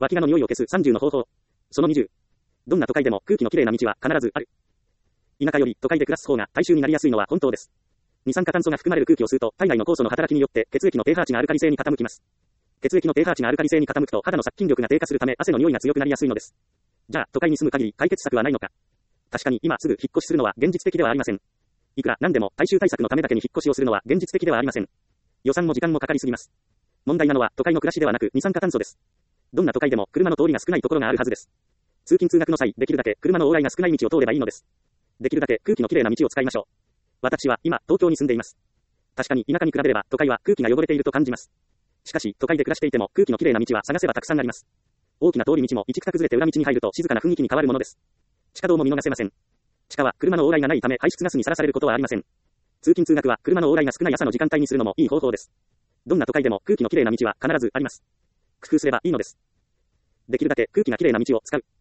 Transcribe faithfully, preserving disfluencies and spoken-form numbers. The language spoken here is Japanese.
脇がの匂いを消すさんじゅうの方法。そのにじゅう。どんな都会でも空気のきれいな道は必ずある。田舎より都会で暮らす方が体臭になりやすいのは本当です。二酸化炭素が含まれる空気を吸うと体内の酵素の働きによって血液の pH 値がアルカリ性に傾きます。血液の pH 値がアルカリ性に傾くと肌の殺菌力が低下するため汗の匂いが強くなりやすいのです。じゃあ都会に住む限り解決策はないのか。確かに今すぐ引っ越しするのは現実的ではありません。いくら何でも耐臭対策のためだけに引っ越しをするのは現実的ではありません。予算も時間もかかりすぎます。問題なのは都会の暮らしではなく二酸化炭素です。どんな都会でも車の通りが少ないところがあるはずです。通勤通学の際、できるだけ車の往来が少ない道を通ればいいのです。できるだけ空気のきれいな道を使いましょう。私は今東京に住んでいます。確かに田舎に比べれば都会は空気が汚れていると感じます。しかし都会で暮らしていても空気のきれいな道は探せばたくさんあります。大きな通り道も一区画崩れて裏道に入ると静かな雰囲気に変わるものです。地下道も見逃せません。地下は車の往来がないため排出ガスにさらされることはありません。通勤通学は車の往来が少ない朝の時間帯にするのもいい方法です。どんな都会でも空気のきれいな道は必ずあります。工夫すればいいのです。できるだけ空気がきれいな道を使う。